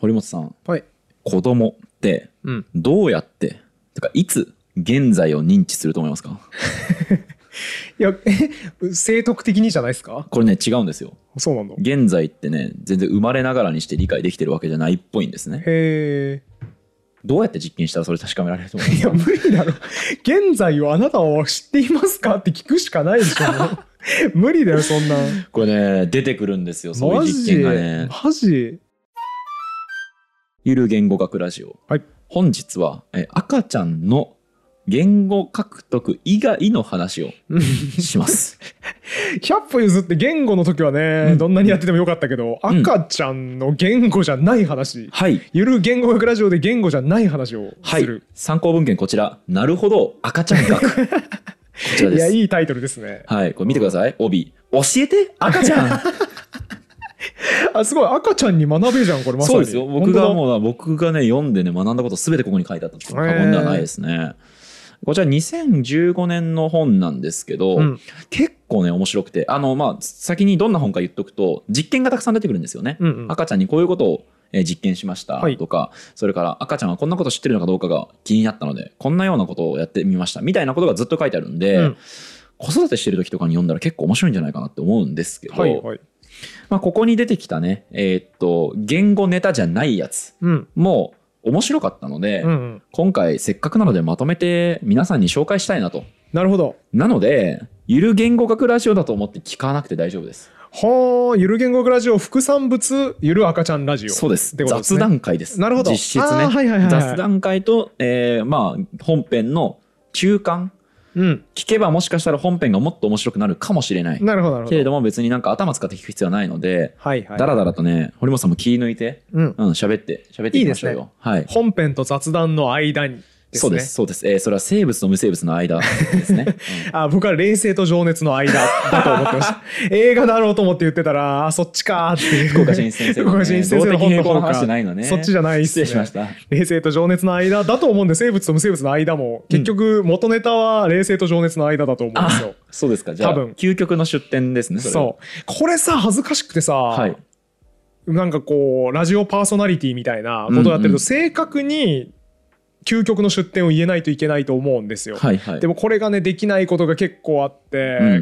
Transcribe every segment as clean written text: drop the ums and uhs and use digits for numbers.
堀本さん、 はい。 子供ってどうやって、てかいつ現在を認知すると思いますか？ いや、正徳的にじゃないですか？ これね、違うんですよ。 そうなんだ。 現在ってね、全然生まれながらにして理解できてるわけじゃないっぽいんですね。 へどうやって実験したらそれ確かめられると思いまえ。いや、 すか？ 無理だろ。現在をあなたは知っていますかって聞くしかないでしょ。無理だよ、そんな。 これね、出てくるんですよ、そういう実験がね。 マジゆる言語学ラジオ。 はい。 本日は赤ちゃんの言語獲得以外の話をします。 100歩譲って言語の時はね、どんなにやっててもよかったけど、赤ちゃんの言語じゃない話、 はい。 ゆる言語学ラジオで言語じゃない話をする。 参考文献こちら。なるほど、赤ちゃん学。こちらです。 いや、いいタイトルですね。 はい、これ見てください。帯。教えて赤ちゃん。 あ、すごい、赤ちゃんに学べじゃん、これまさに。 そうですよ。僕がね、読んでね、学んだことすべてここに書いてあったと過言ではないですね。こちら2015年の本なんですけど、結構ね面白くて、先にどんな本か言っとくと、実験がたくさん出てくるんですよね。赤ちゃんにこういうことを実験しましたとか、それから赤ちゃんはこんなこと知ってるのかどうかが気になったのでこんなようなことをやってみましたみたいなことがずっと書いてあるんで、子育てしてる時とかに読んだら結構面白いんじゃないかなって思うんですけど、ここに出てきたね、言語ネタじゃないやつも面白かったので、今回せっかくなのでまとめて皆さんに紹介したいなと。 なるほど。 なのでゆる言語学ラジオだと思って聞かなくて大丈夫です。 はあ、ゆる言語学ラジオ副産物ゆる赤ちゃんラジオ。 そうです。雑談会です。 なるほど。 実質ね。雑談会と、本編の中間。聞けばもしかしたら本編がもっと面白くなるかもしれない。 なるほど。 けれども別になんか頭使って聞く必要はないので、だらだらとね、堀本さんも気抜いて、喋っていきましょうよ。はい。 本編と雑談の間に。 そうです。それは生物と無生物の間ですね。 僕は冷静と情熱の間だと思ってました。映画だろうと思って言ってたら、そっちかーっていう。 福岡新一先生の本の話じゃないのね。 そっちじゃないっすね。 失礼しました。 冷静と情熱の間だと思うんで、生物と無生物の間も結局元ネタは冷静と情熱の間だと思うんですよ。 そうですか。じゃあ究極の出典ですね。 そう。これさ、恥ずかしくてさ、なんかこうラジオパーソナリティみたいなことをやってると正確に究極の出典を言えないといけないと思うんですよ。でもこれがねできないことが結構あって、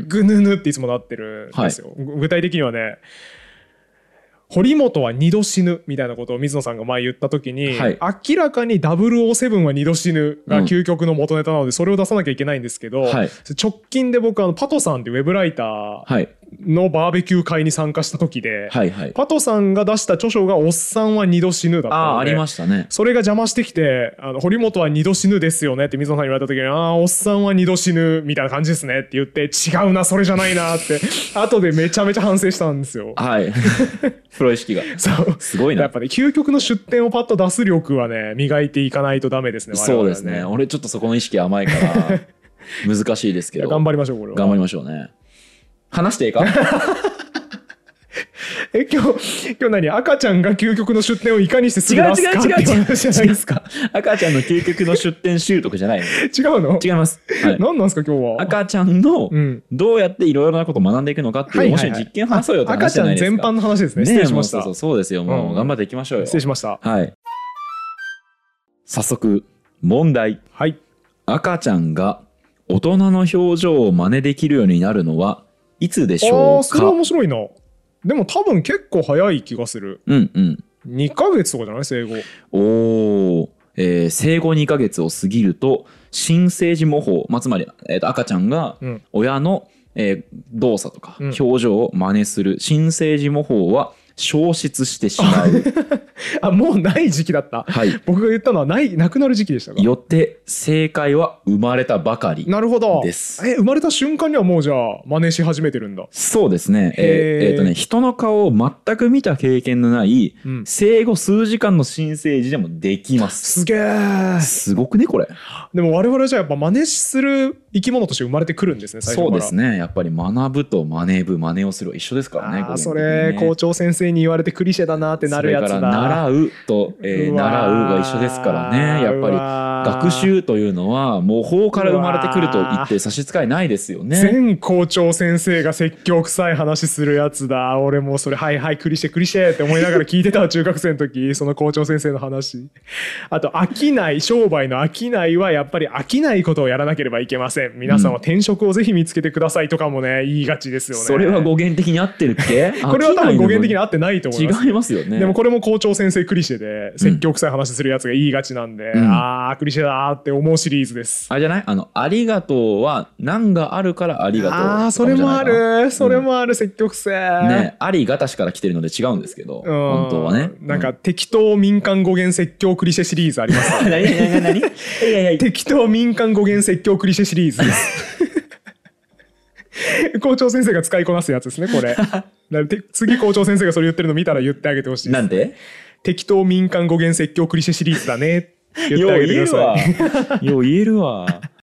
ぐぬぬっていつもなってるんですよ。具体的にはね、堀本は2度死ぬみたいなことを水野さんが前言った時に、明らかに007は2度死ぬが究極の元ネタなのでそれを出さなきゃいけないんですけど、直近で僕パトさんってウェブライターのバーベキュー会に参加した時で、パトさんが出した著書がおっさんは2度死ぬだったので、 ありましたね。 それが邪魔してきて、堀本は2度死ぬですよねって水野さんに言われた時に、おっさんは2度死ぬみたいな感じですねって言って、違うなそれじゃないなって後でめちゃめちゃ反省したんですよ。プロ意識が。そうすごいな。やっぱね、究極の出典をパッと出す力はね磨いていかないとダメですね。 そうですね。俺ちょっとそこの意識甘いから難しいですけど頑張りましょう。これは頑張りましょうね。話していいか？ 今日何、赤ちゃんが究極の出典をいかにしてすぐ出すかっていう話じゃないですか。 赤ちゃんの究極の出典習得じゃないの。 違うの？ 違います。 何なんですか今日は。 赤ちゃんのどうやっていろいろなことを学んでいくのかっていう面白い実験話そうよって話じゃないですか。 赤ちゃん全般の話ですね。失礼しました。 そうですよ。もう頑張っていきましょうよ。 失礼しました。 早速問題。赤ちゃんが大人の表情を真似できるようになるのはいつでしょうか？ それは面白いな。でも多分結構早い気がする。2ヶ月とかじゃない？生後。 生後2ヶ月を過ぎると新生児模倣、つまり、赤ちゃんが親の、動作とか表情を真似する新生児模倣は消失してしまう。 もうない時期だった。僕が言ったのはなくなる時期でしたか？ よって正解は生まれたばかりです。 なるほど。生まれた瞬間にはもうじゃあ真似し始めてるんだ。 そうですね。人の顔を全く見た経験のない、生後数時間の新生児でもできます。 すげえ。 すごくねこれ。 でも我々じゃやっぱ真似する生き物として生まれてくるんですね。最初から。 そうですね。やっぱり学ぶと真似をするは一緒ですからね。 それ校長先生に言われてクリシェだなってなるやつだ。 それから習うと、習うが一緒ですからね。やっぱり学習というのは模倣から生まれてくると言って差し支えないですよね。 全校長先生が説教臭い話するやつだ。俺もうそれはいはいクリシェクリシェって思いながら聞いてた中学生の時その校長先生の話。あと飽きない商売の飽きないはやっぱり飽きないことをやらなければいけません。皆さんは転職をぜひ見つけてくださいとかもね言いがちですよね。 それは語源的に合ってるっけ？ これは多分語源的に合ってないと思います。 違いますよね。 でもこれも校長先生クリシェで説教臭い話するやつが言いがちなんで、あークリシェだーって思うシリーズです。 あれじゃない？ありがとうは何があるからありがとう。 ああそれもある、それもある、説教臭いね。ありがたしから来てるので違うんですけど、本当はね。 なんか適当民間語源説教クリシェシリーズありますよね。何？ 適当民間語源説教クリシェシリーズです校長先生が使いこなすやつですねこれ。次校長先生がそれ言ってるの見たら言ってあげてほしいです。 なんで？適当民間語源説教クリシェシリーズだね言ってあげてください。 よう言えるわ。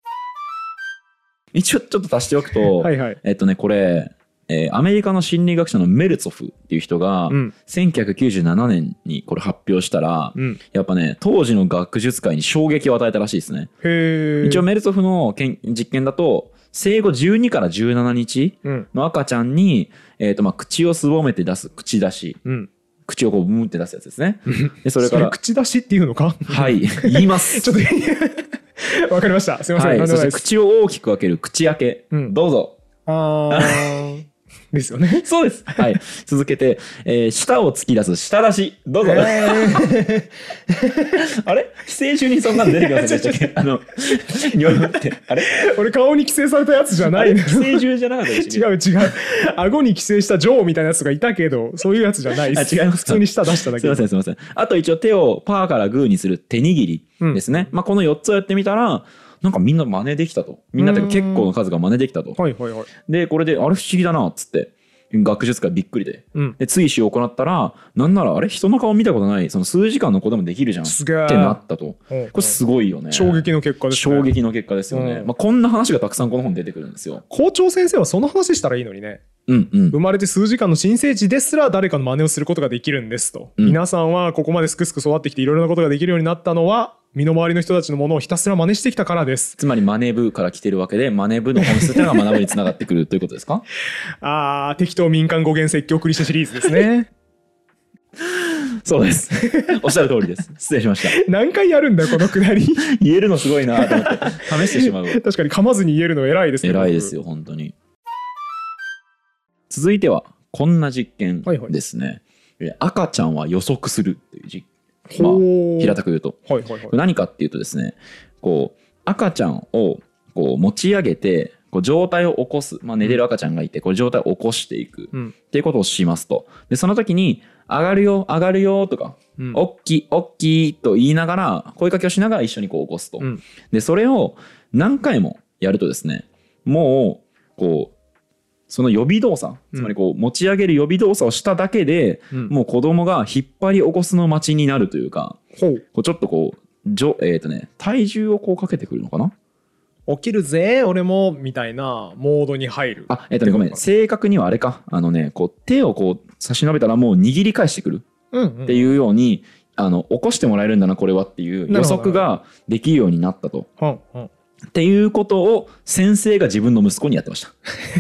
一応ちょっと足しておくと、はいはい、これ、アメリカの心理学者のメルツォフっていう人が、1997年にこれ発表したら、やっぱね当時の学術界に衝撃を与えたらしいですね。一応メルツォフの実験だと生後12から17日の赤ちゃんに、口をすぼめて出す口出し、口をこうブンって出すやつですね。でそれから口出しっていうのか？ はい言います。ちょっとわかりました。すみません。 はい、そして口を大きく開ける口開け、どうぞ。 ですよね。 そうです。はい。続けて、舌を突き出す舌出し、どうぞ。あれ？寄生虫にそんなの出てきませんでしたっけ？匂いって。あれ？ 俺顔に寄生されたやつじゃないの。 寄生虫じゃなかったでしたっけ？ 違う。顎に寄生したジョーみたいなやつがいたけど、そういうやつじゃないです。 違います。 普通に舌出しただけ。 すいません。あと一応手をパーからグーにする手握りですね。この4つをやってみたら、なんかみんな真似できたと。みんなって結構の数が真似できたと。で、これで、あれ不思議だな、っつって。学術界びっくりで。で、追試を行ったら、なんなら、あれ人の顔見たことない、その数時間の子でもできるじゃん。ってなったと。これすごいよね。 衝撃の結果ですね。 衝撃の結果ですよね。こんな話がたくさんこの本に出てくるんですよ。 校長先生はその話したらいいのにね。生まれて数時間の新生児ですら誰かの真似をすることができるんですと。皆さんはここまですくすく育ってきていろいろなことができるようになったのは、身の回りの人たちのものをひたすら真似してきたからです。 つまりマネ部から来てるわけで、マネ部の本質というのが学ぶにつながってくるということですか？ 適当民間語源説教クリシェシリーズですね。 そうです。おっしゃる通りです。失礼しました。 何回やるんだよこのくだり。 言えるのすごいなと思って試してしまう。 確かに噛まずに言えるの偉いですね。 偉いですよ本当に。続いてはこんな実験ですね。赤ちゃんは予測するという実験。平たく言うと、何かっていうとですね、こう赤ちゃんをこう持ち上げてこう状態を起こす、寝てる赤ちゃんがいてこう状態を起こしていくっていうことをしますと。でその時に上がるよ上がるよとか、おっきいおっきいと言いながら声かけをしながら一緒にこう起こすと。でそれを何回もやるとですね、もうこうその予備動作、つまりこう持ち上げる予備動作をしただけで、もう子供が引っ張り起こすの待ちになるというか、こうちょっとこう体重をこうかけてくるのかな。 起きるぜ俺もみたいなモードに入る。 ごめん、正確にはあれか、こう手をこう差し伸べたらもう握り返してくるっていうように、起こしてもらえるんだなこれはっていう予測ができるようになったと。っていうことを先生が自分の息子にやってました。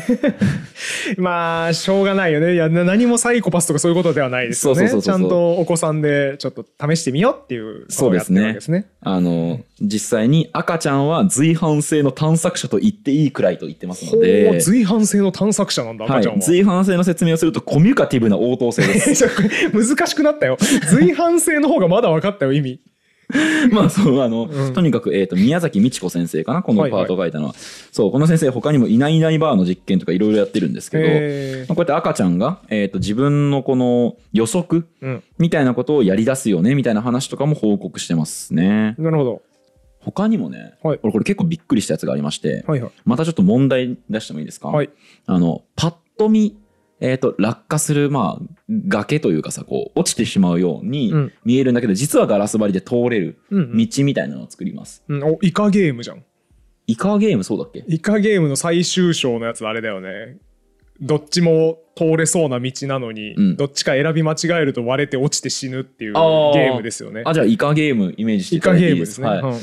まあしょうがないよね。いや何もサイコパスとかそういうことではないですよね。ちゃんとお子さんでちょっと試してみようっていうことをやってるわけですね。 実際に赤ちゃんは随伴性の探索者と言っていいくらいと言ってますので。 随伴性の探索者なんだ赤ちゃんは。 随伴性の説明をするとコミュカティブな応答性です。 難しくなったよ。随伴性の方がまだ分かったよ意味。 とにかく、宮崎美智子先生かなこのパートを書いたのは、そうこの先生他にもいないいないバーの実験とかいろいろやってるんですけど、こうやって赤ちゃんが、自分のこの予測みたいなことをやり出すよねみたいな話とかも報告してますね。 なるほど。 他にもね、俺これ結構びっくりしたやつがありまして、またちょっと問題出してもいいですか？パッと見落下する崖というかさ、こう落ちてしまうように見えるんだけど、実はガラス張りで通れる道みたいなのを作ります。 イカゲームじゃん。 イカゲームそうだっけ？ イカゲームの最終章のやつあれだよね。どっちも通れそうな道なのに、どっちか選び間違えると割れて落ちて死ぬっていうゲームですよね。 じゃあイカゲームイメージしていただいていいですか？イカゲームですね。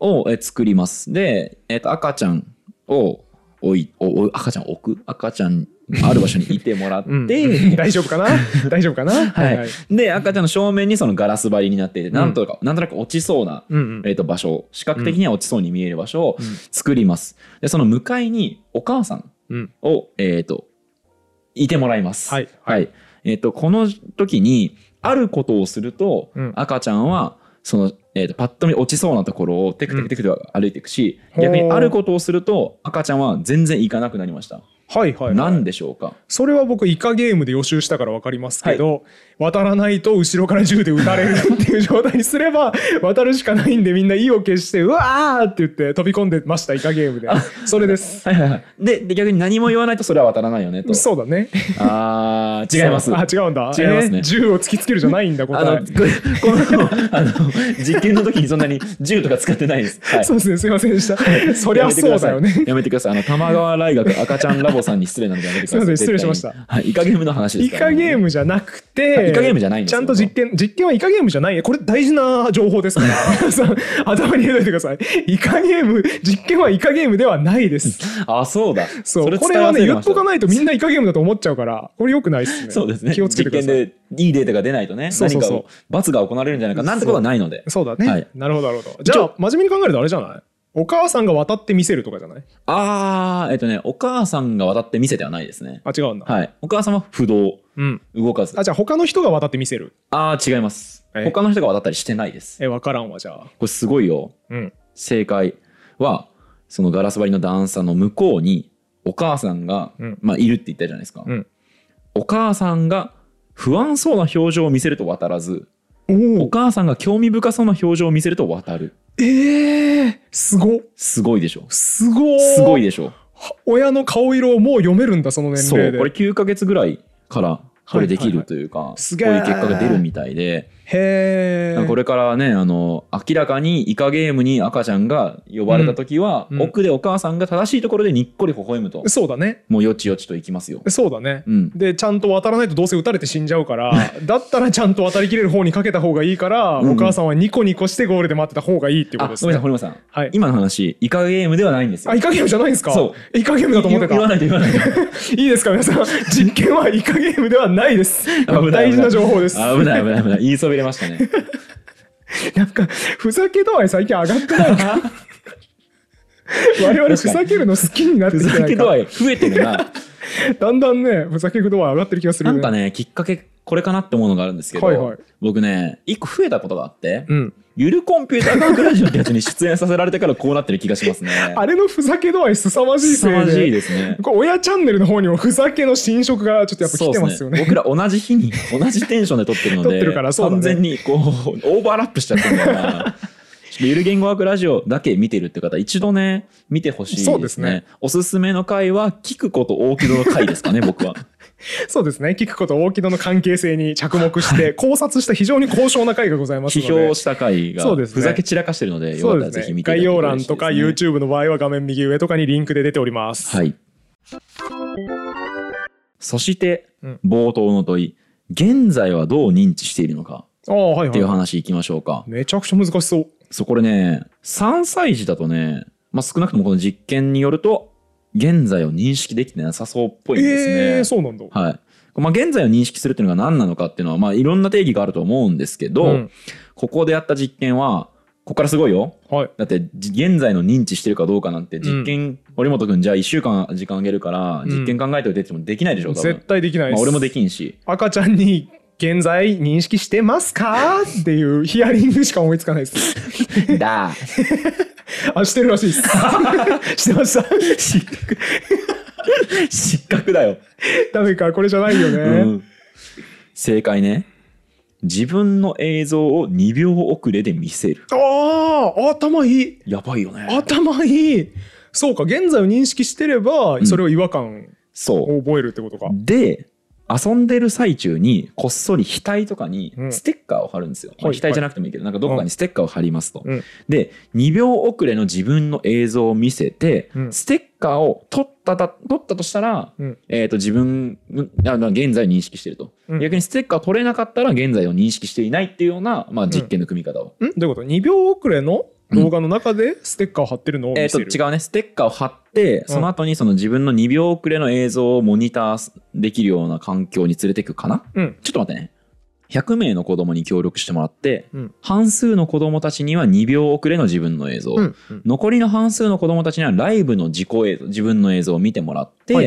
を作ります。で、赤ちゃんを赤ちゃん置く赤ちゃんある場所にいてもらって、 大丈夫かな大丈夫かなはいはい。で、赤ちゃんの正面にそのガラス張りになっていて、なんとなく落ちそうな、場所、視覚的には落ちそうに見える場所を作ります。で、その向かいにお母さんを、いてもらいます。はい。はい。この時に、あることをすると、赤ちゃんは、その、パッと見落ちそうなところをテクテクテクと歩いていくし、逆にあることをすると、赤ちゃんは全然行かなくなりました。 はいはい、はい、 何でしょうか。 それは僕イカゲームで予習したから分かりますけど、はい、渡らないと後ろから銃で撃たれるっていう状態にすれば渡るしかないんで、みんな意を決してうわーって言って飛び込んでました。イカゲームでそれです。 はいはいはい。で逆に何も言わないとそれは渡らないよねと。 そうだね。 あ違います。 あ違うんだ。 違いますね。 銃を突きつけるじゃないんだ答え。 この実験の時にそんなに銃とか使ってないです。はい、 そうですね、すいませんでした。そりゃそうだよね。 やめてください。玉川大学赤ちゃんラボさんに失礼なのでやめてください。 すいません、失礼しました。 はい、イカゲームの話ですから、ね。 イカゲームじゃなくて、 イカゲームじゃないんですよ。 ちゃんと実験はイカゲームじゃない。これ大事な情報ですから皆さん頭に入れといてください。イカゲーム、実験はイカゲームではないです。 あ、そうだ。 そう、これはね言っとかないとみんなイカゲームだと思っちゃうから、これ良くないですね。 そうですね。 気をつけてください。 実験でいいデータが出ないとね、何か罰が行われるんじゃないかなんてことはないので。 そうだね。はい、なるほどなるほど。じゃあ真面目に考えるとあれじゃない？お母さんが渡って見せるとかじゃない？ お母さんが渡って見せてはないですね。 あ、違うんだ。 はい。お母さんは不動、動かず。 あ、じゃあ他の人が渡って見せる？ 違います。他の人が渡ったりしてないです。 分からんわ、じゃあ。 これすごいよ。正解は、そのガラス張りの段差の向こうに、お母さんが、いるって言ったじゃないですか。お母さんが不安そうな表情を見せると渡らず、お母さんが興味深そうな表情を見せると渡る。 すごいでしょ。 すごいでしょ。 親の顔色をもう読めるんだ、その年齢で。 そう、これ9ヶ月ぐらいからこれできるというか、こういう結果が出るみたいで。これからね、明らかにイカゲームに赤ちゃんが呼ばれた時は、奥でお母さんが正しいところでにっこり微笑むと。 そうだね。 もうよちよちといきますよ。 そうだね。でちゃんと渡らないとどうせ撃たれて死んじゃうからだったらちゃんと渡りきれる方にかけた方がいいから、お母さんはニコニコしてゴールで待ってた方がいいっていうことですね。 ごめんなさい、堀本さん、今の話イカゲームではないんですよ。 イカゲームじゃないんですか？ そう、 イカゲームだと思ってた。 言わないといいいですか皆さん、実験はイカゲームではないです。大事な情報です。 危ない言いそびれましたね。 なんかふざけ度合い最近上がってないか？我々ふざけるの好きになってきてないか？ふざけ度合い増えてるな。 だんだんね、ふざけ度合い上がってる気がするね。 なんかね、きっかけこれかなって思うのがあるんですけど、僕ね一個増えたことがあって、ゆるコンピューター科学ラジオってやつに出演させられてからこうなってる気がしますね。 あれのふざけ度合い凄まじいせいで。 凄まじいですね。 親チャンネルの方にもふざけの新色がちょっとやっぱ来てますよね。 僕ら同じ日に同じテンションで撮ってるので、撮ってるからそうだね、完全にこうオーバーラップしちゃってるんだよな。ゆる言語学ラジオだけ見てるって方一度ね見てほしいですね。そうですね。おすすめの回は聞くこと大木戸の回ですかね。僕はそうですね。聞くこと大木戸の関係性に着目して考察した非常に高尚な回がございますので、 批評した回がふざけ散らかしてるので、よかったらぜひ見ていただきたいですね。 概要欄とか YouTube の場合は画面右上とかにリンクで出ております。 はい。そして冒頭の問い、現在はどう認知しているのかっていう話いきましょうか。 めちゃくちゃ難しそう。 これね、3歳児だとね、少なくともこの実験によると現在を認識できてなさそうっぽいんですね。 そうなんだ。 はい。現在を認識するっていうのが何なのかっていうのは、いろんな定義があると思うんですけど、ここでやった実験は、ここからすごいよ。だって、現在の認知してるかどうかなんて、実験、堀本くんじゃあ1週間時間あげるから、実験考えておいてってもできないでしょ、多分。 絶対できないです。 俺もできんし。 赤ちゃんに、現在認識してますかっていうヒアリングしか思いつかないです。してるらしいです。してました。 失格だよ。 ダメか、これじゃないよね。 正解ね。自分の映像を2秒遅れで見せる。 頭いい。 やばいよね。 頭いい。そうか、現在を認識してれば、それを違和感を覚えるってことか。 で、遊んでる最中にこっそり額とかにステッカーを貼るんですよ。額じゃなくてもいいけど、なんかどこかにステッカーを貼りますと。で、2秒遅れの自分の映像を見せて、ステッカーを取ったとしたら、自分現在認識してると。逆にステッカー取れなかったら現在を認識していないっていうような、実験の組み方を。 どういうこと？ 2 秒遅れの動画の中でステッカーを貼ってるのを見せる。 違うね。ステッカーを貼って、その後にその自分の2秒遅れの映像をモニターできるような環境に連れていくかな、ちょっと待ってね。100名の子供に協力してもらって、半数の子供たちには2秒遅れの自分の映像、残りの半数の子供たちにはライブの自己映像、自分の映像を見てもらって、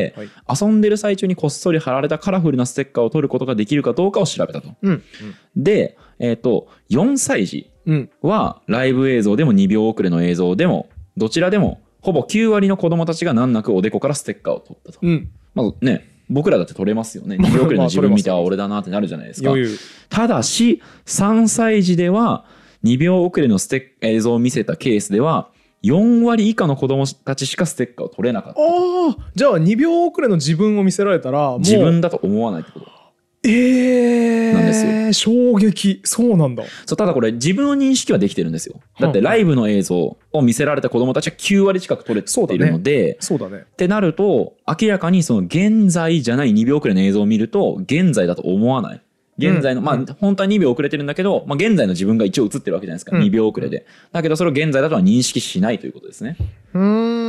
遊んでる最中にこっそり貼られたカラフルなステッカーを取ることができるかどうかを調べたと。で、4歳児はライブ映像でも2秒遅れの映像でもどちらでもほぼ9割の子供たちが難なくおでこからステッカーを取ったと。まずね、僕らだって取れますよね。2秒遅れの自分見て、あ、俺だなってなるじゃないですか。ただし、3歳児では2秒遅れの映像を見せたケースでは、4割以下の子供たちしかステッカーを取れなかった。 じゃあ2秒遅れの自分を見せられたら、もう自分だと思わないってこと。なんですよ。衝撃。そうなんだ。 そう、ただこれ自分の認識はできてるんですよ。だってライブの映像を見せられた子供たちは9割近く取れているので、 そうだね。 ってなると明らかにその現在じゃない2秒遅れの映像を見ると現在だと思わない。現在の、まあ本当は2秒遅れてるんだけど、まあ現在の自分が一応映ってるわけじゃないですか。2秒遅れで。だけどそれを現在だとは認識しないということですね。も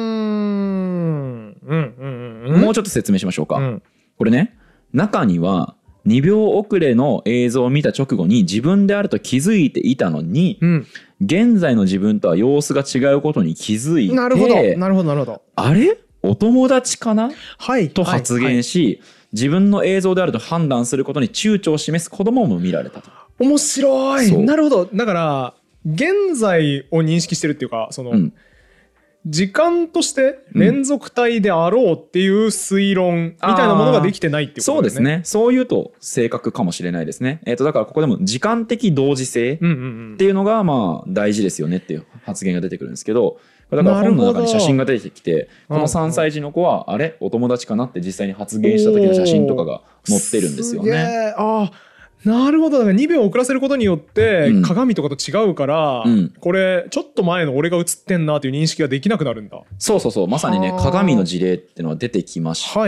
うちょっと説明しましょうか。これね、中には2秒遅れの映像を見た直後に自分であると気づいていたのに、現在の自分とは様子が違うことに気づいて、 なるほどなるほどなるほど。 あれお友達かな、と発言し、自分の映像であると判断することに躊躇を示す子供も見られたと。 面白い。なるほど。だから現在を認識してるっていうか、その、時間として連続体であろうっていう推論みたいなものができてないっていうことですね。 そうですね。そういうと正確かもしれないですね。だからここでも時間的同時性っていうのがまあ大事ですよねっていう発言が出てくるんですけど、だから本の中に写真が出てきて、この3歳児の子はあれお友達かなって実際に発言した時の写真とかが載ってるんですよね。 なるほど。だから2秒遅らせることによって鏡とかと違うから、これちょっと前の俺が映ってんなという認識ができなくなるんだ。 そうそうそう、まさにね、鏡の事例っていうのは出てきまして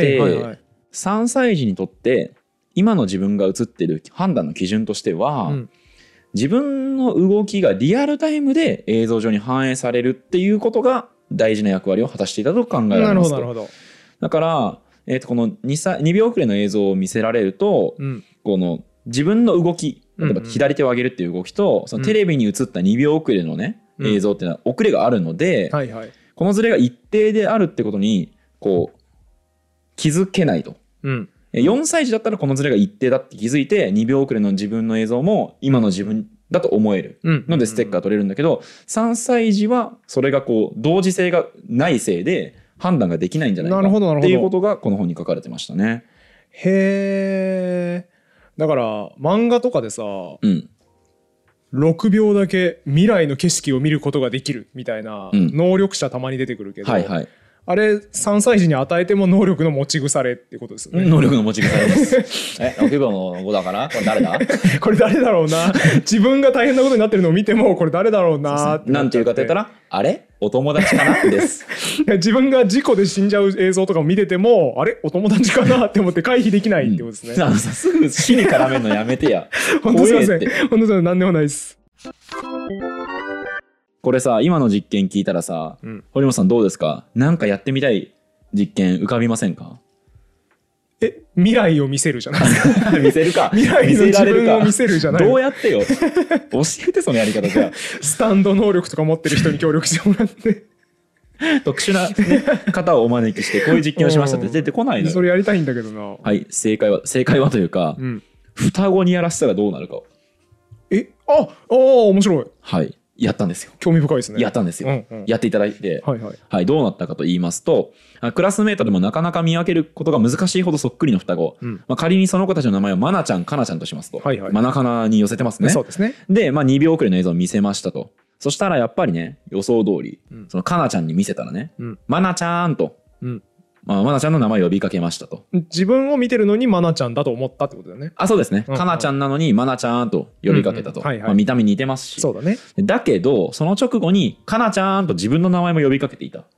、3歳児にとって今の自分が映ってる判断の基準としては、自分の動きがリアルタイムで映像上に反映されるっていうことが大事な役割を果たしていたと考えられますと。なるほど。だから、この2秒遅れの映像を見せられると、この自分の動き、例えば左手を上げるっていう動きと、そのテレビに映った2秒遅れのね、映像っていうのは遅れがあるので、このズレが一定であるってことにこう気づけないと。4歳児だったらこのズレが一定だって気づいて2秒遅れの自分の映像も今の自分だと思えるのでステッカー取れるんだけど、3歳児はそれがこう同時性がないせいで判断ができないんじゃないかっていうことがこの本に書かれてましたね。 へー。だから漫画とかでさ、6秒だけ未来の景色を見ることができるみたいな能力者たまに出てくるけど、あれ3歳児に与えても能力の持ち腐れってことですよね。 能力の持ち腐れです。6秒の子だからこれ誰だこれ誰だろうな。自分が大変なことになってるのを見てもこれ誰だろうなってなんていうかって言ったら、あれお友達かなです自分が事故で死んじゃう映像とかを見てても、あれお友達かなって思って回避できないってことですね。 すぐ死に絡めるのやめてや。 本当すいません。本当すいません。何でもないです。 これさ、今の実験聞いたらさ、堀本さんどうですか？なんかやってみたい実験浮かびませんか？ 未来を見せるじゃないですか。 見せるか。 未来の自分を見せるじゃない。 どうやってよ。教えてそのやり方じゃ。 スタンド能力とか持ってる人に協力してもらって。 特殊な、方をお招きしてこういう実験をしましたって出てこないのよ。 それやりたいんだけどな。 はい、正解はというか、双子にやらせたらどうなるか。 面白い。 はい。やったんですよ。 興味深いですね。 やったんですよ。やっていただいて、どうなったかと言いますと、クラスメートでもなかなか見分けることが難しいほどそっくりの双子、仮にその子たちの名前をマナちゃん、カナちゃんとしますと、マナカナに寄せてますね。 そうですね。 で、2秒遅れの映像を見せましたと。そしたらやっぱりね、予想通り、そのカナちゃんに見せたらね、マナちゃんと、マナちゃんの名前を呼びかけましたと。 自分を見てるのにマナちゃんだと思ったってことだよね。 そうですね。カナちゃんなのにマナちゃんと呼びかけたと。見た目似てますし。 そうだね。 だけどその直後にカナちゃんと自分の名前も呼びかけていた。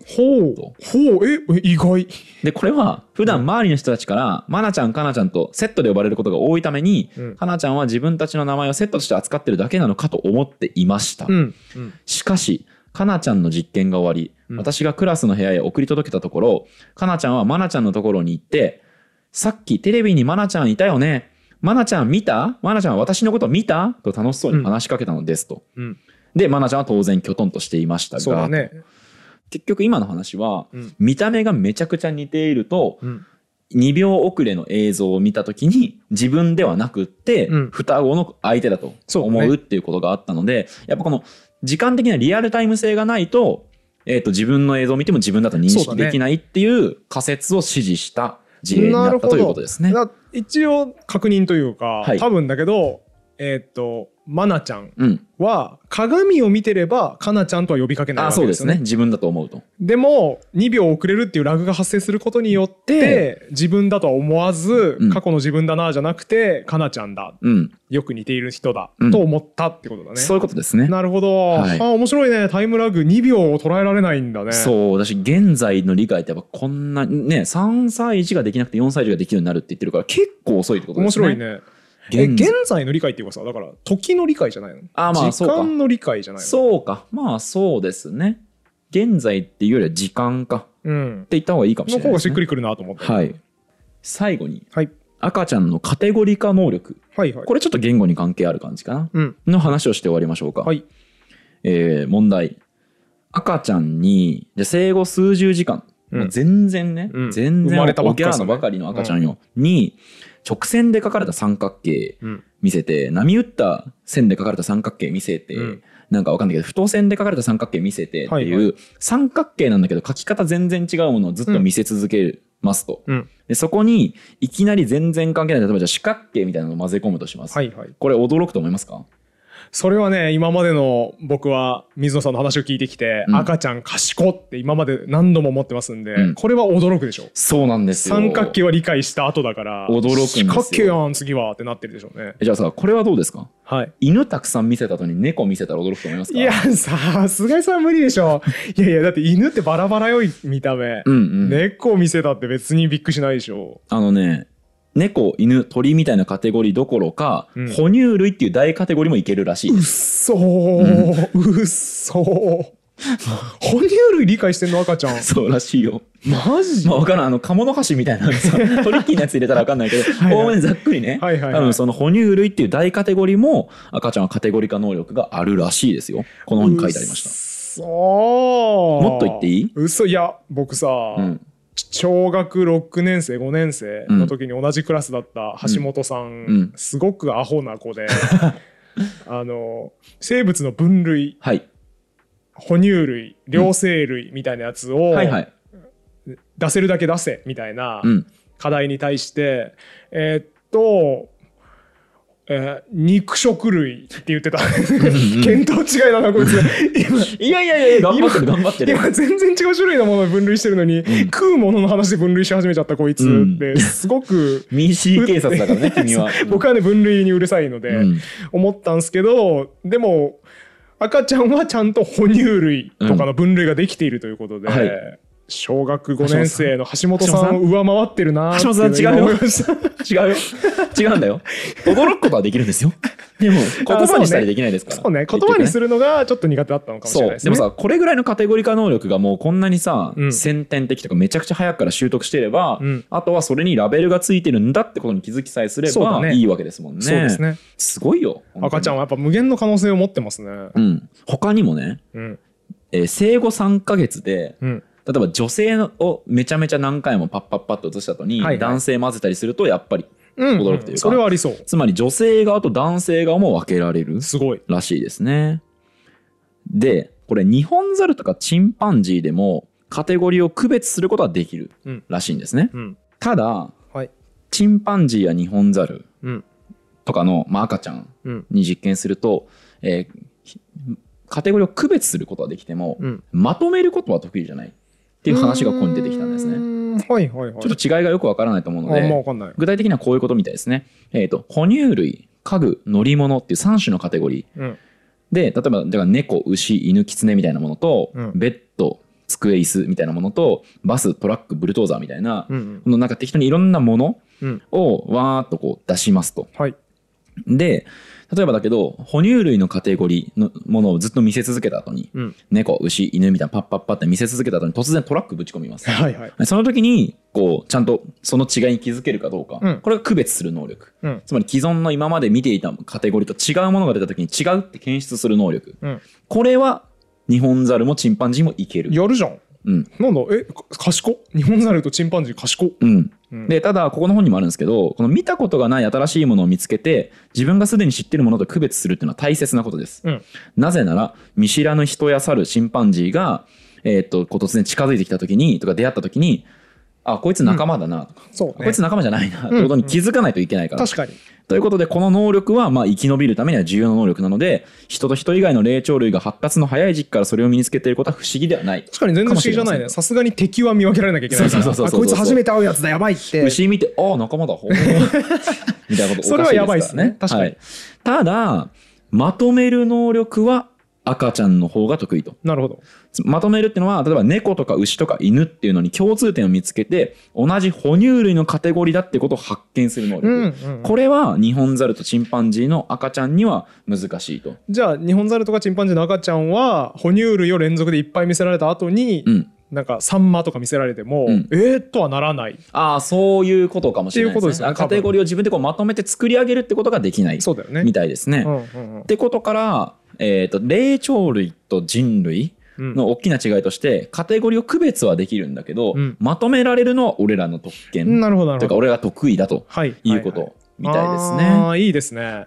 ほう意外でこれは普段周りの人たちからマナちゃんカナちゃんとセットで呼ばれることが多いために、カナちゃんは自分たちの名前をセットとして扱ってるだけなのかと思っていました。しかしカナちゃんの実験が終わり、私がクラスの部屋へ送り届けたところ、カナちゃんはマナちゃんのところに行って、さっきテレビにマナちゃんいたよね、マナちゃん見た、マナちゃんは私のこと見たと楽しそうに話しかけたのですと。でマナちゃんは当然きょとんとしていましたが、 そうだね、 結局今の話は、見た目がめちゃくちゃ似ていると、2秒遅れの映像を見た時に自分ではなくって、双子の相手だと思うっていうことがあったので、やっぱこの時間的なリアルタイム性がないと、自分の映像を見ても自分だと認識できないっていう仮説を支持した事例になったということですね。 一応確認というか、多分だけどマナちゃんは鏡を見てればカナちゃんとは呼びかけないわけですよね。 そうですね、自分だと思うと。 でも2秒遅れるっていうラグが発生することによって自分だとは思わず、過去の自分だなじゃなくてカナちゃんだ、よく似ている人だ、と思ったってことだね。 そういうことですね。 なるほど、面白いね。タイムラグ2秒を捉えられないんだね。 そうだし、現在の理解ってやっぱこんなね、3歳児ができなくて4歳児ができるようになるって言ってるから結構遅いってことですね。 面白いね。現在の理解っていうかさ、だから時の理解じゃないの？時間の理解じゃないの？ そうか、まあそうですね。現在っていうよりは時間か、って言った方がいいかもしれないですね。 の方がしっくりくるなと思って。 はい。最後に、赤ちゃんのカテゴリ化能力、これちょっと言語に関係ある感じかな、の話をして終わりましょうか。問題。赤ちゃんに生後数十時間、全然ね、全然おギャラのばかりの赤ちゃんよ、に直線で描かれた三角形見せて、波打った線で描かれた三角形見せて、なんかわかんないけど太線で描かれた三角形見せてっていう、三角形なんだけど描き方全然違うものをずっと見せ続けますと。でそこにいきなり全然関係ない、例えばじゃあ四角形みたいなのを混ぜ込むとします。これ驚くと思いますか？ それはね、今までの僕は水野さんの話を聞いてきて、赤ちゃん賢って今まで何度も思ってますんで、これは驚くでしょ。 そうなんですよ。 三角形は理解した後だから驚くんですよ。 四角形やん次はってなってるでしょうね。 じゃあさ、これはどうですか？犬たくさん見せた後に猫見せたら驚くと思いますか？ いや、さすがにそれは無理でしょ。いやいや、だって犬ってバラバラよい見た目、猫見せたって別にびっくりしないでしょ。 猫、犬、鳥みたいなカテゴリーどころか、哺乳類っていう大カテゴリーもいけるらしいです。 うっそ哺乳類理解してんの赤ちゃん。 そうらしいよ。 マジ？ 分からん、カモノハシみたいなさトリッキーなやつ入れたら分かんないけど、おおむねざっくりね、多分その哺乳類っていう大カテゴリーも赤ちゃんはカテゴリ化能力があるらしいですよ。この本に書いてありました。もっと言っていい？ 嘘。いや僕さ、小学6年生5年生の時に同じクラスだった橋本さん、すごくアホな子で生物の分類、哺乳類、両生類みたいなやつを出せるだけ出せみたいな課題に対して肉食類って言ってた。見当違いだなこいつ。 いや頑張ってる頑張ってる。 今全然違う種類のものを分類してるのに、食うものの話で分類し始めちゃったこいつってすごく民主警察だからね君は。 僕はね分類にうるさいので思ったんですけど、でも赤ちゃんはちゃんと哺乳類とかの分類ができているということで、小学5年生の橋本さんを上回ってるな。 橋本さん違うよ。違うよ。違うんだよ。驚くことはできるんですよ。でも言葉にしたりできないですから。 そうね。言葉にするのがちょっと苦手だったのかもしれないですね。 でもさ、これぐらいのカテゴリ化能力がもうこんなにさ、先天的とかめちゃくちゃ早くから習得していれば、あとはそれにラベルがついてるんだってことに気づきさえすればいいわけですもんね。そうですね。すごいよ。 赤ちゃんはやっぱ無限の可能性を持ってますね。 他にもね、生後3ヶ月で、例えば女性をめちゃめちゃ何回もパッパッパッと写した後に男性混ぜたりするとやっぱり驚くというか、 それはありそう。 つまり女性側と男性側も分けられるらしいですね。でこれニホンザルとかチンパンジーでもカテゴリーを区別することはできるらしいんですね。ただ、チンパンジーやニホンザルとかの、赤ちゃんに実験すると、カテゴリーを区別することはできても、まとめることは得意じゃないっていう話がここに出てきたんですね。ちょっと違いがよくわからないと思うので、具体的にはこういうことみたいですね。哺乳類、家具、乗り物っていう3種のカテゴリー、で例えばだから猫、牛、犬、キツネみたいなものと、ベッド、 机椅子みたいなものとバストラックブルドーザーみたいな、なんか適当にいろんなものをわーっとこう出しますと。 はい、 で例えばだけど哺乳類のカテゴリーのものをずっと見せ続けた後に、猫牛犬みたいなパッパッパって見せ続けた後に突然トラックぶち込みます、 はいはい、 その時にこうちゃんとその違いに気づけるかどうか、これが区別する能力、つまり既存の今まで見ていたカテゴリーと違うものが出た時に違うって検出する能力、これはニホンザルもチンパンジーもいける。 やるじゃん。なんだ賢ニホンザルとチンパンジー賢でただここの本にもあるんですけど、この見たことがない新しいものを見つけて自分がすでに知っているものと区別するっていうのは大切なことです、なぜなら見知らぬ人や猿チンパンジーが、こう突然近づいてきた時にとか出会った時にこいつ仲間だなとか、こいつ仲間じゃないなってことに気づかないといけないから、 確かに。 ということでこの能力は生き延びるためには重要な能力なので、人と人以外の霊長類が発達の早い時期からそれを身につけていることは不思議ではない。 確かに全然不思議じゃないね。さすがに敵は見分けられなきゃいけないから、こいつ初めて会うやつだやばいって牛見て仲間だみたいなことおかしいですからね。 それはやばいですね。確かに、 ただまとめる能力は赤ちゃんの方が得意と。 なるほど。 まとめるっていうのは例えば猫とか牛とか犬っていうのに共通点を見つけて同じ哺乳類のカテゴリーだってことを発見する能力、これはニホンザルとチンパンジーの赤ちゃんには難しいと。 じゃあニホンザルとかチンパンジーの赤ちゃんは哺乳類を連続でいっぱい見せられた後に、なんかサンマとか見せられても、とはならない。 そういうことかもしれないですね。カテゴリーを自分でこうまとめて作り上げるってことができないみたいですね。ってことから霊長類と人類の大きな違いとしてカテゴリーを区別はできるんだけど、まとめられるのは俺らの特権というか俺が得意だということみたいですね。 いいですね。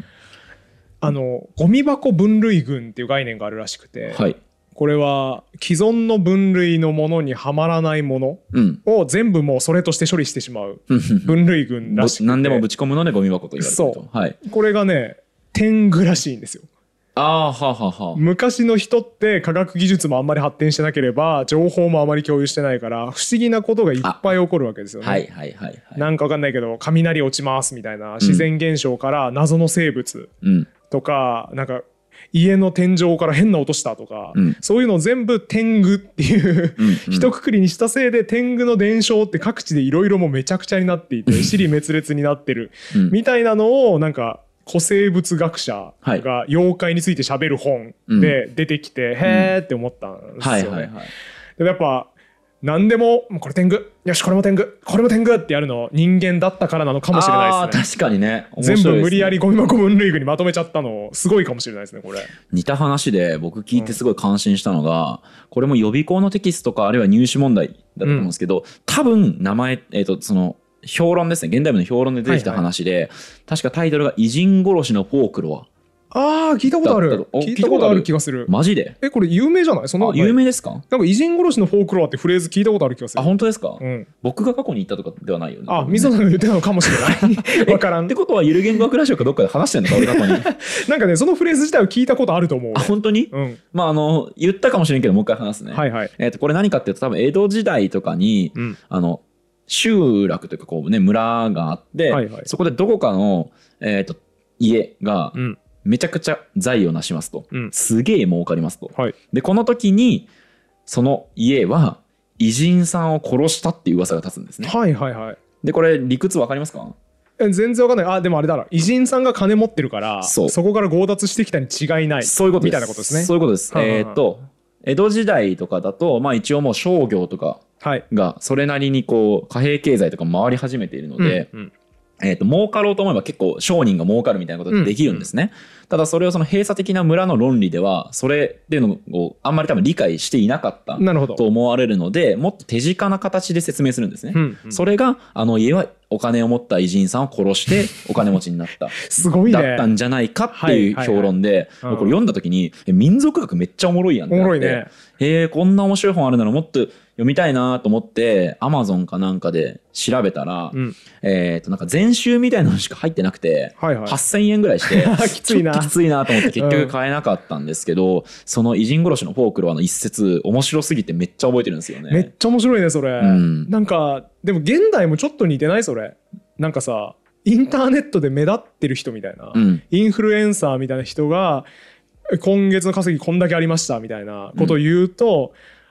ゴミ箱分類群っていう概念があるらしくて、これは既存の分類のものにはまらないものを全部もうそれとして処理してしまう分類群らしくて何でもぶち込むのでゴミ箱と言われてると。 そう、これがね天狗らしいんですよ。昔の人って科学技術もあんまり発展してなければ情報もあまり共有してないから不思議なことがいっぱい起こるわけですよね。なんかわかんないけど雷落ちますみたいな自然現象から謎の生物とか、なんか家の天井から変な音したとか、そういうのを全部天狗っていう一括りにしたせいで天狗の伝承って各地でいろいろもうめちゃくちゃになっていて支離滅裂になってるみたいなのをなんか古生物学者が妖怪について喋る本で出てきて、へーって思ったんですよね。でもやっぱ何でもこれ天狗よしこれも天狗これも天狗ってやるの人間だったからなのかもしれないですね。 確かにね。 全部無理やりゴミ箱分類群にまとめちゃったのすごいかもしれないですねこれ。 似た話で僕聞いてすごい感心したのが、これも予備校のテキストかあるいは入試問題だったと思うんですけど、多分名前その評論ですね、現代文の評論で出てきた話で、確かタイトルが偉人殺しのフォークロア。 聞いたことある。聞いたことある気がする。 マジで？ これ有名じゃない？ 有名ですか？ なんか偉人殺しのフォークロアってフレーズ聞いたことある気がする。 本当ですか？僕が過去に言ったとかではないよね。 水野さんが言ってたのかもしれない。わからん。 ってことはゆる言語学ラジオかどっかで話してんのか俺過去に。 なんかねそのフレーズ自体を聞いたことあると思う。 本当に？言ったかもしれんけどもう一回話すね。これ何かっていうと多分江戸時代とかに集落というかこうね村があって、そこでどこかの家がめちゃくちゃ財を成しますと、すげえ儲かりますと、でこの時にその家は偉人さんを殺したっていう噂が立つんですね。でこれ理屈わかりますか？ 全然わかんない。でもあれだろ、偉人さんが金持ってるからそこから強奪してきたに違いない、そういうことみたいなことですね。 そういうことです。江戸時代とかだと一応もう商業とかがそれなりにこう貨幣経済とか回り始めているので、儲かろうと思えば結構商人が儲かるみたいなことができるんですね。ただそれをその閉鎖的な村の論理ではそれっていうのをあんまり多分理解していなかったと思われるので、もっと手近な形で説明するんですね。それが家はお金を持った偉人さんを殺してお金持ちになったすごいね、 だったんじゃないかっていう評論で、これ読んだ時に民族学めっちゃおもろいやんってなって、こんな面白い本あるならもっと読みたいなと思って Amazon かなんかで調べたら、なんか全集みたいなのしか入ってなくて、8,000円ぐらいしてきついなきついなと思って結局買えなかったんですけど、その偉人殺しのフォークロアの一節面白すぎてめっちゃ覚えてるんですよね。 めっちゃ面白いねそれ、なんかでも現代もちょっと似てないそれ。なんかさインターネットで目立ってる人みたいな、インフルエンサーみたいな人が今月の稼ぎこんだけありましたみたいなことを言うと、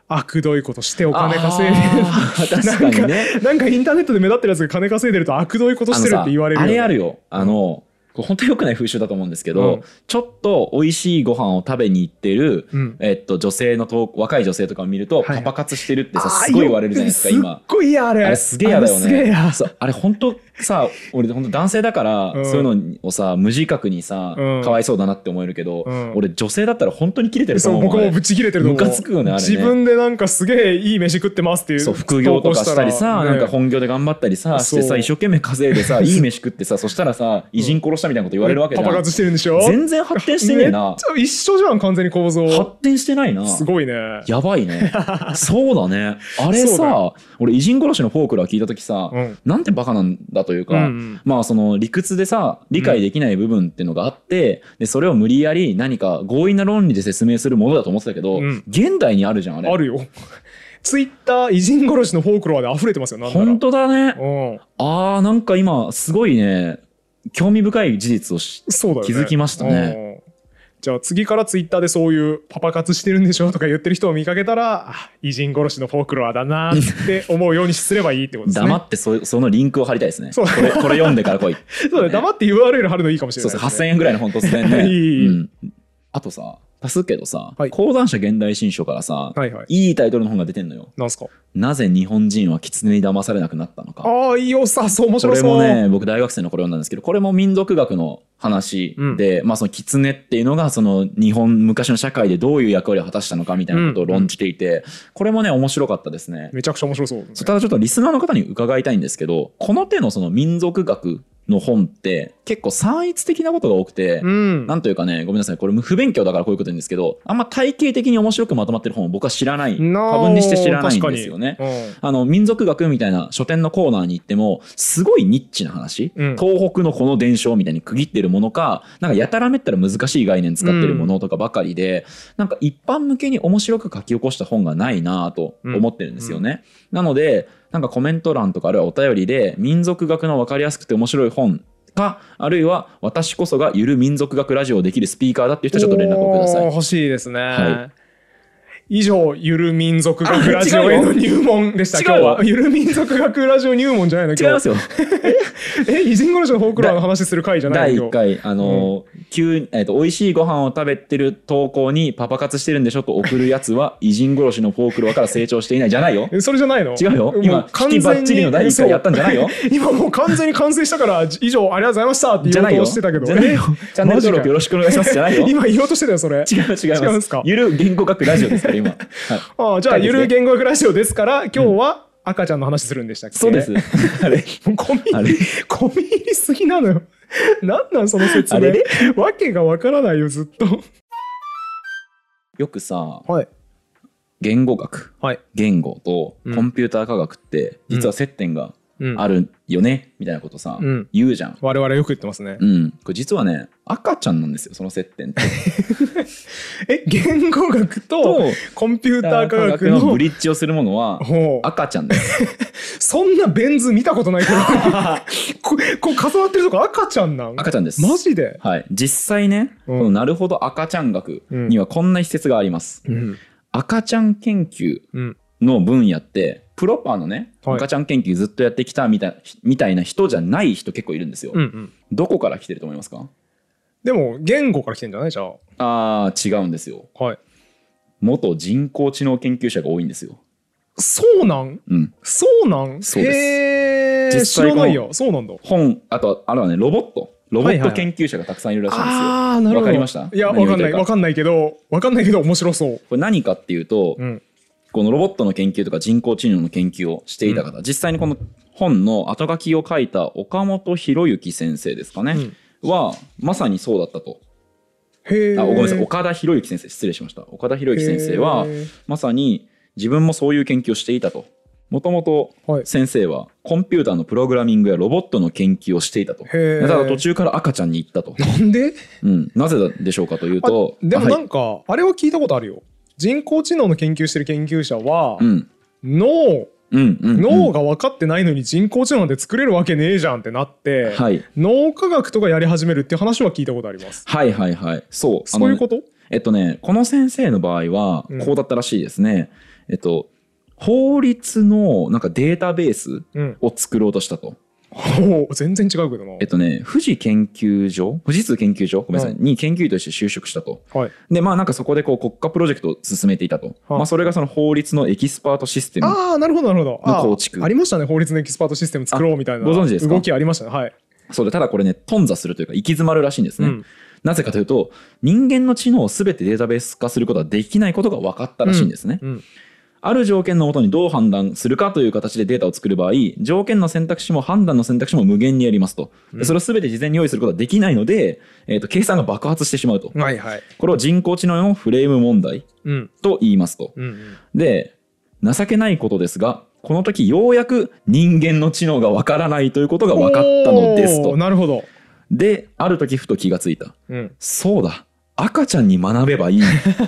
悪どいことしてお金稼いでる。 確かにね。 なんかインターネットで目立ってるやつが金稼いでると悪どいことしてるって言われるよ、ね、 あれあるよ。本当に良くない風習だと思うんですけど、ちょっと美味しいご飯を食べに行ってる、女性の若い女性とかを見ると、パパ活してるってさ、すごい言われるじゃないですか、今。 すっごい嫌、あれ。 あれすげえ嫌だよね。あれ本当さ、俺本当男性だから、そういうのをさ、無自覚にさ、かわいそうだなって思えるけど、俺女性だったら本当にキレてると思う。 僕もぶち切れてると思う。 ムカつくよね、あれね。 自分でなんかすげえいい飯食ってますっていう。 そう、副業とかしたりさ、なんか本業で頑張ったりさ、してさ、一生懸命稼いでさ、いい飯食ってさ、そしたらさ、偉人殺したみたいなこと言われるわけじゃん。 パパ活してるんでしょ。 全然発展してねえな。 一緒じゃん、完全に構造。 発展してないな。 すごいね。 やばいね。そうだね。あれさ、俺偉人殺しのフォークラー聞いた時さ、なんてバカなんだというか、まあその理屈でさ、理解できない部分っていうのがあって、でそれを無理やり何か強引な論理で説明するものだと思ってたけど、現代にあるじゃん、あれ。 あるよ。ツイッター偉人殺しのフォークロアで溢れてますよ。なんなら本当だね。なんか今すごいね、興味深い事実を気づきましたね。 じゃあ次からツイッターでそういうパパ活してるんでしょとか言ってる人を見かけたら、偉人殺しのフォークロアだなって思うようにすればいいってことですね。 黙ってそのリンクを貼りたいですね。これ読んでから来い。 そうだね、黙って URL 貼るのいいかもしれないですね。 そう、8000円ぐらいの本突然ね。あとさ、足すけどさ、講談社現代新書からさ、いいタイトルの本が出てんのよ。 なんすか？ なぜ日本人は狐に騙されなくなったのか。 いいよさ、そう面白そう。 これもね、僕大学生の頃読んだんですけど、これも民族学の話で、まあその狐っていうのがその昔の社会でどういう役割を果たしたのかみたいなことを論じていて、これもね面白かったですね。 めちゃくちゃ面白そう。 ただちょっとリスナーの方に伺いたいんですけど、この手のその民族学の本って結構散逸的なことが多くて、なんというかね、ごめんなさい、これ不勉強だからこういうこと言うんですけど、あんま体系的に面白くまとまってる本を僕は知らない、過分にして知らないんですよね。民族学みたいな書店のコーナーに行ってもすごいニッチな話、東北のこの伝承みたいに区切ってるものか、なんかやたらめったら難しい概念使ってるものとかばかりで、なんか一般向けに面白く書き起こした本がないなと思ってるんですよね。なのでなんかコメント欄とかあるいはお便りで民族学の分かりやすくて面白い本か、あるいは私こそがゆる民族学ラジオをできるスピーカーだっていう人はちょっと連絡をください。 欲しいですね。以上、ゆる民族学ラジオへの入門でした。今日はゆる民族学ラジオ入門じゃないの？ 違いますよ。 偉人殺しのフォークラーの話する回じゃないの？ 第1回美味しいご飯を食べてる投稿にパパ活してるんでしょと送るやつは偉人殺しのフォークラーから成長していないじゃないよ。 それじゃないの？ 違うよ。今完全にバッチリの第1回やったんじゃないよ。 今もう完全に完成したから以上ありがとうございましたって言おうとしてたけど。 じゃないよ。チャンネル登録よろしくお願いしますじゃないよ。 今言おうとしてたよそれ。 違いますか。ゆる言語学ラジオですから今。 じゃあゆる言語学ラジオですから今日は赤ちゃんの話するんでしたっけ？ そうです。あれ込み入りすぎなのよ。なんその説明。わけがわからないよずっと。 よくさ、言語学、言語とコンピューター科学って実は接点があるよねみたいなことさ、言うじゃん。 我々よく言ってますね。 これ実はね赤ちゃんなんですよ、その接点って。 言語学とコンピューター科学のブリッジをするものは赤ちゃんです。 そんなベン図見たことないけどこう重なってるとこ赤ちゃんなん？ 赤ちゃんです。 マジで？ はい。実際ね、このなるほど赤ちゃん学にはこんな一節があります。赤ちゃん研究の分野ってプロパーのね、赤ちゃん研究ずっとやってきたみたいな人じゃない人結構いるんですよ。どこから来てると思いますか？ でも言語から来てんじゃない？じゃあ。違うんですよ。元人工知能研究者が多いんですよ。 そうなん？そうなん？ そうです。実際知らないよ。そうなんだ。 あとあれはねロボット研究者がたくさんいるらしいんですよ。なるほど。わかりました？ いやわかんないけど面白そう。 これ何かっていうと、このロボットの研究とか人工知能の研究をしていた方、実際にこの本の後書きを書いた岡本博之先生ですかね、はまさにそうだったと。ごめんなさい、岡田博之先生、失礼しました。岡田博之先生はまさに自分もそういう研究をしていたと。もともと先生はコンピューターのプログラミングやロボットの研究をしていたと。ただ途中から赤ちゃんに行ったと。 なんで？ なぜでしょうかというと、 でもなんかあれは聞いたことあるよ。人工知能の研究してる研究者は、脳が分かってないのに人工知能なんて作れるわけねえじゃんってなって、脳科学とかやり始めるっていう話は聞いたことあります。そういうこと？ この先生の場合はこうだったらしいですね。 法律のなんかデータベースを作ろうとしたと。 全然違うけどな。 富士通研究所ごめんなさい、に研究員として就職したと。 はい、 でまあなんかそこでこう国家プロジェクトを進めていたと。まあそれがその法律のエキスパートシステムの構築。 ありましたね、法律のエキスパートシステム作ろうみたいなご存知ですか？ 動きありましたね。はい。 そうで、ただこれね頓挫するというか行き詰まるらしいんですね。なぜかというと人間の知能を全てデータベース化することはできないことが分かったらしいんですね。ある条件のもとにどう判断するかという形でデータを作る場合、条件の選択肢も判断の選択肢も無限にありますと。それを全て事前に用意することはできないので、計算が爆発してしまうと。 はいはい、 これを人工知能のフレーム問題と言いますと。で、情けないことですが、この時ようやく人間の知能がわからないということが分かったのですと。 なるほど。 で、ある時ふと気がついた。そうだ、赤ちゃんに学べばいい。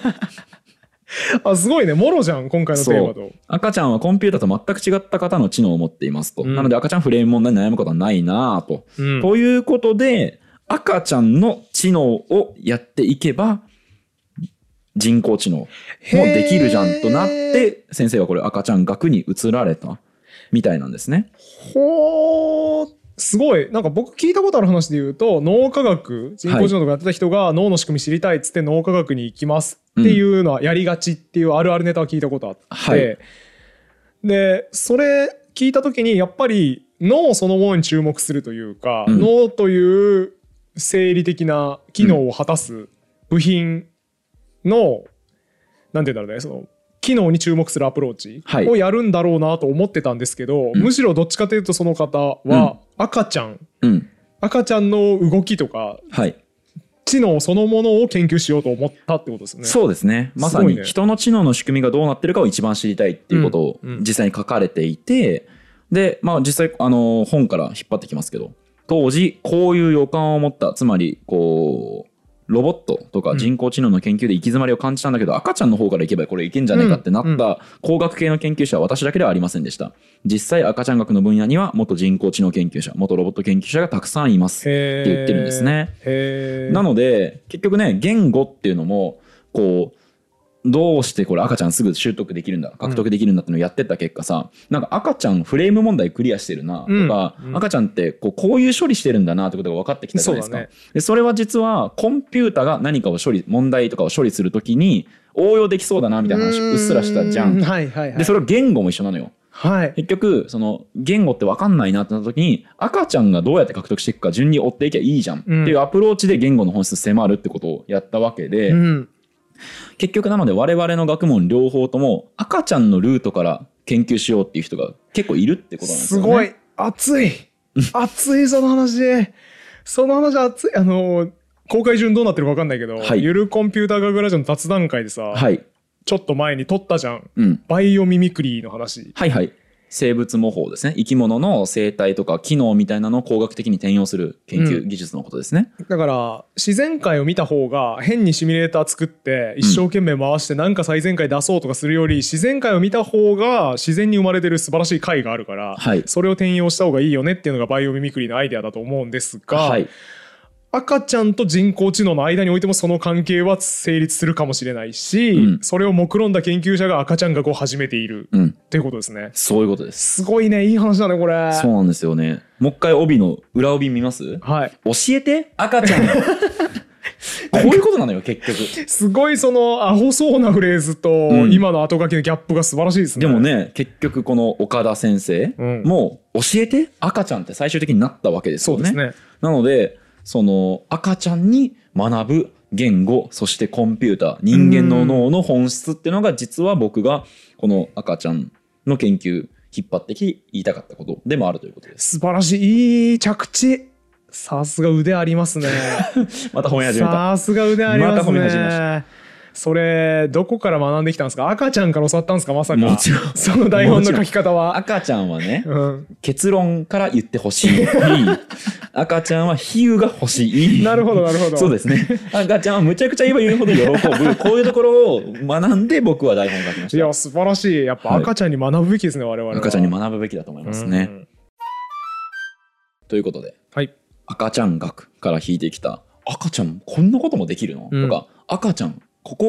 すごいね、もろじゃん今回のテーマと。 赤ちゃんはコンピューターと全く違った方の知能を持っていますと。なので赤ちゃんフレーム問題に悩むことはないなと。ということで赤ちゃんの知能をやっていけば人工知能もできるじゃんとなって、先生はこれ赤ちゃん学に移られたみたいなんですね。 すごい。なんか僕聞いたことある話で言うと、脳科学、人工知能とかやってた人が脳の仕組み知りたいっつって脳科学に行きますっていうのはやりがちっていうあるあるネタは聞いたことあって、でそれ聞いた時にやっぱり脳そのものに注目するというか、脳という生理的な機能を果たす部品の、なんて言うんだろうね、その機能に注目するアプローチをやるんだろうなと思ってたんですけど、むしろどっちかというとその方は赤ちゃんの動きとか、知能そのものを研究しようと思ったってことですね。 そうですね。まさに人の知能の仕組みがどうなってるかを一番知りたいっていうことを実際に書かれていて、でまあ実際本から引っ張ってきますけど、当時こういう予感を持った、つまりこうロボットとか人工知能の研究で行き詰まりを感じたんだけど、赤ちゃんの方から行けばこれいけんじゃねえかってなった工学系の研究者は私だけではありませんでした。実際赤ちゃん学の分野には元人工知能研究者、元ロボット研究者がたくさんいますって言ってるんですね。なので結局ね、言語っていうのもこうどうしてこれ赤ちゃんすぐ習得できるんだ、獲得できるんだってのをやってった結果さ、なんか赤ちゃんフレーム問題クリアしてるなとか、赤ちゃんってこういう処理してるんだなってことが分かってきたじゃないですか。でそれは実はコンピュータが何かを問題とかを処理するときに応用できそうだなみたいな話うっすらしたじゃん。でそれは言語も一緒なのよ。結局その言語って分かんないなってなった時に赤ちゃんがどうやって獲得していくか順に追っていけばいいじゃんっていうアプローチで言語の本質迫るってことをやったわけで、結局なので我々の学問両方とも赤ちゃんのルートから研究しようっていう人が結構いるってことなんですよね。 すごい熱い熱いその話熱い。公開順どうなってるか分かんないけど、ゆるコンピューター学ラジオの雑談会でさ、ちょっと前に撮ったじゃん、バイオミミクリーの話。生物模倣ですね。生き物の生態とか機能みたいなのを工学的に転用する研究技術のことですね。 だから自然界を見た方が変にシミュレーター作って一生懸命回してなんか最善界出そうとかするより、自然界を見た方が自然に生まれてる素晴らしい界があるから、それを転用した方がいいよねっていうのがバイオミミクリーのアイデアだと思うんですが、赤ちゃんと人工知能の間においてもその関係は成立するかもしれないし、それを目論んだ研究者が赤ちゃん学を始めているっていうことですね。 そういうことです。 すごいね、いい話だねこれ。 そうなんですよね。もう一回帯の裏帯見ます？教えて赤ちゃん。こういうことなのよ結局。 すごいそのアホそうなフレーズと今の後書きのギャップが素晴らしいですね。 でもね、結局この岡田先生も教えて赤ちゃんって最終的になったわけですよね。なのでその赤ちゃんに学ぶ言語、そしてコンピューター、人間の脳の本質っていうのが実は僕がこの赤ちゃんの研究引っ張ってき言いたかったことでもあるということです。 素晴らしい、いい着地。さすが腕ありますね。 また褒め始めた。 さすが腕ありますね。 また褒め始めました。 それどこから学んできたんですか？赤ちゃんから教わったんですか？まさか。 もちろん。 その台本の書き方は。 赤ちゃんはね、結論から言ってほしい。赤ちゃんは比喩が欲しい。 なるほどなるほど。 そうですね。赤ちゃんはむちゃくちゃ言えば言うほど喜ぶ。こういうところを学んで僕は台本を書きました。 いや素晴らしい。やっぱ赤ちゃんに学ぶべきですね、我々は。 赤ちゃんに学ぶべきだと思いますね。ということで、赤ちゃん学から引いてきた赤ちゃんこんなこともできるの、とか赤ちゃんここ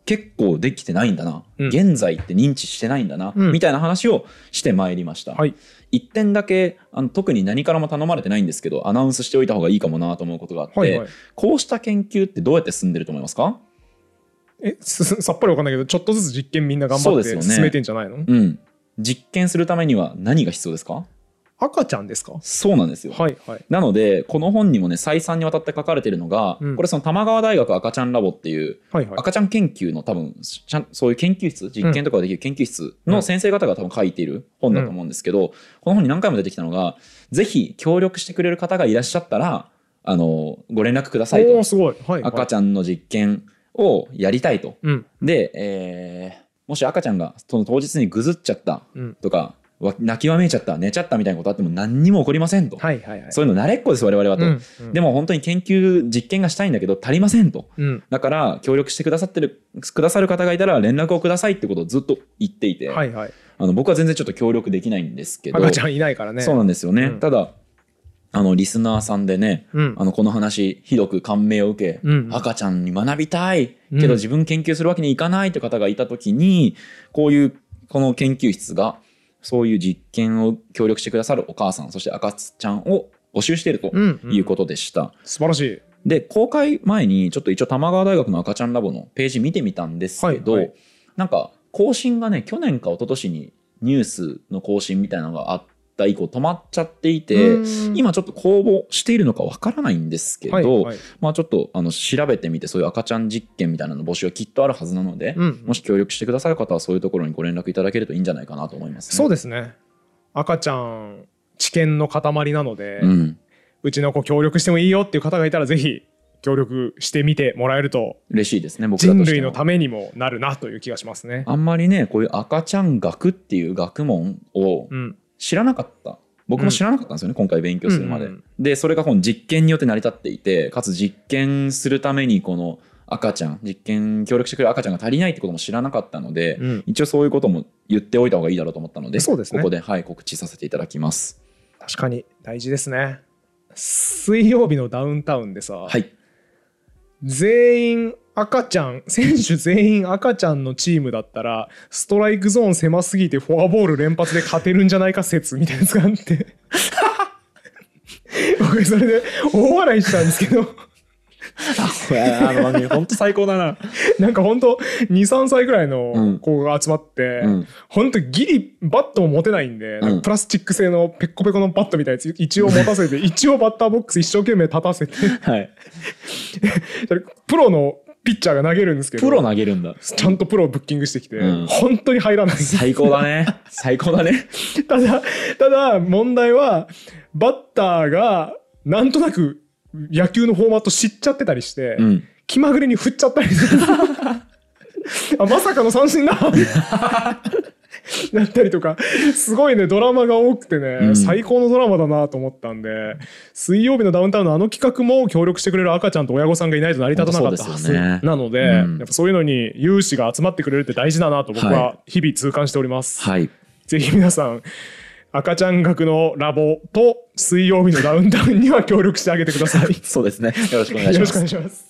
結構できてないんだな、 うん現在って認知してないんだな、 うんみたいな話をしてまいりました。 はい。 一点だけ特に何からも頼まれてないんですけどアナウンスしておいた方がいいかもなと思うことがあって、 はいはい。 こうした研究ってどうやって進んでると思いますか？ さっぱりわかんないけど、ちょっとずつ実験みんな頑張ってそうですよね進めてんじゃないの？ うん、実験するためには何が必要ですか？ 赤ちゃんですか？ そうなんですよ。 はいはい。 なのでこの本にもね再三にわたって書かれているのが、 うんこれその玉川大学赤ちゃんラボっていうはいはい。 赤ちゃん研究の多分そういう研究室実験とかができる研究室の先生方が多分書いている本だと思うんですけど、この本に何回も出てきたのがぜひ協力してくれる方がいらっしゃったらご連絡くださいと。 おーすごい。はいはい。 赤ちゃんの実験をやりたいと。 うんで、もし赤ちゃんがその当日にぐずっちゃったうん。 とか泣きわめいちゃった寝ちゃったみたいなことあっても何にも起こりませんと、 はいはいはい。 そういうの慣れっこです我々はと、 うんうんでも本当に研究実験がしたいんだけど足りませんと、 うん。 だから協力してくださる方がいたら連絡をくださいってことをずっと言っていて、 はいはい。 僕は全然ちょっと協力できないんですけど、 赤ちゃんいないからね。 そうなんですよね、 うんただリスナーさんでね、 うん。 この話ひどく感銘を受け、 うん赤ちゃんに学びたいうんけど自分研究するわけにいかないって方がいた時にこの研究室がそういう実験を協力してくださるお母さんそして赤ちゃんを募集しているとうんうんいうことでした、 素晴らしい。 で公開前にちょっと一応玉川大学の赤ちゃんラボのページ見てみたんですけど、 はいはいなんか更新がね去年か一昨年にニュースの更新みたいなのがあった以降止まっちゃっていて、今ちょっと公募しているのかわからないんですけど、 はいはいまあちょっと調べてみてそういう赤ちゃん実験みたいなの募集はきっとあるはずなので、 うんもし協力してくださる方はそういうところにご連絡いただけるといいんじゃないかなと思いますね。 そうですね。赤ちゃん知見の塊なので、うちの子協力してもいいよっていう方がいたらぜひ協力してみてもらえると嬉しいですね僕らとしても。 人類のためにもなるなという気がしますね。 あんまりねこういう赤ちゃん学っていう学問をうん知らなかった僕も知らなかったんですよね、今回勉強するまで、 うんうんでそれがこの実験によって成り立っていてかつ実験するためにこの赤ちゃん実験協力してくれる赤ちゃんが足りないってことも知らなかったので、 うん一応そういうことも言っておいた方がいいだろうと思ったのでそうですねここで、はい、告知させていただきます。 確かに大事ですね。水曜日のダウンタウンでさ、 はい全員赤ちゃん選手全員赤ちゃんのチームだったらストライクゾーン狭すぎてフォアボール連発で勝てるんじゃないか説みたいなやつがあって僕それで大笑いしたんですけど本当最高だななんか本当 2,3 歳ぐらいの子が集まって、本当ギリバットも持てないんで、なんかプラスチック製のペッコペコのバットみたいなやつ一応持たせて一応バッターボックス一生懸命立たせてはいプロのピッチャーが投げるんですけどプロ投げるんだちゃんとプロをブッキングしてきて、 うん本当に入らない最高だね最高だねただ問題はバッターがなんとなく野球のフォーマット知っちゃってたりして、気まぐれに振っちゃったりするあまさかの三振だだったりとかすごいねドラマが多くてね、最高のドラマだなと思ったんで水曜日のダウンタウンのあの企画も協力してくれる赤ちゃんと親御さんがいないと成り立たなかったはずなので、やっぱそういうのに有志が集まってくれるって大事だなと僕は日々痛感しております、 はい、 ぜひ皆さん赤ちゃん学のラボと水曜日のダウンタウンには協力してあげてくださいそうですねよろしくお願いします。 よろしくお願いします。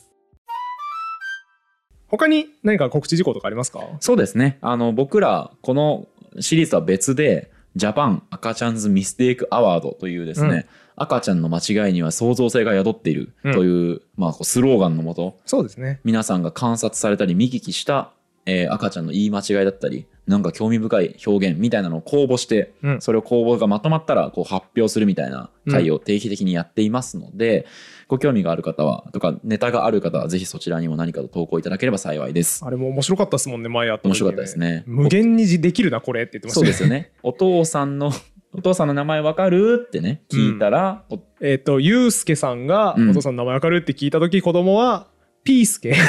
他に何か告知事項とかありますか？ そうですね僕らこのシリーズは別でジャパン赤ちゃんズミステイクアワードというですね、赤ちゃんの間違いには創造性が宿っているという、スローガンのもとそうですね皆さんが観察されたり見聞きした、赤ちゃんの言い間違いだったりなんか興味深い表現みたいなのを公募して、それを公募がまとまったらこう発表するみたいな会を定期的にやっていますので、ご興味がある方はとかネタがある方はぜひそちらにも何かと投稿いただければ幸いです。 あれも面白かったですもんね前やった時、 面白かったですね。 無限にできるなこれって言ってましたね。 そうですよねお父さんの名前わかるってね聞いたら、 ゆうすけさんがお父さんの名前わかるって聞いた時、子供はピースケ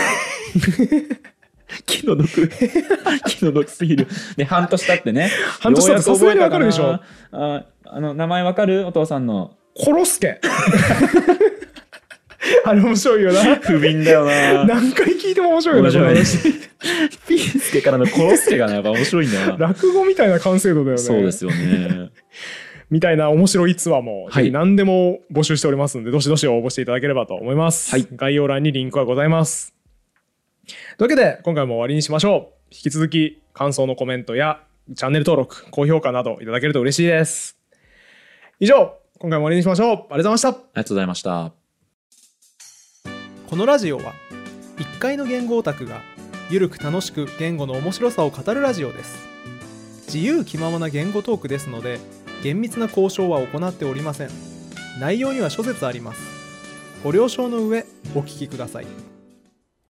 気の毒すぎるで半年経ってね半年経ってさすがにわかるでしょ。 名前わかるお父さんのコロスケあれ面白いよな不憫だよな何回聞いても面白いよなこの話ピースケからのコロスケがねやっぱ面白いんだよな落語みたいな完成度だよね。 そうですよねみたいな面白い逸話も、 はい、 何でも募集しておりますのでどしどし応募していただければと思います、はい、概要欄にリンクはございます。 というわけで今回も終わりにしましょう。引き続き感想のコメントやチャンネル登録、高評価などいただけると嬉しいです。以上、今回も終わりにしましょう。ありがとうございました。ありがとうございました。 このラジオは1階の言語オタクがゆるく楽しく言語の面白さを語るラジオです。自由気ままな言語トークですので厳密な交渉は行っておりません。内容には諸説あります。ご了承の上お聞きください。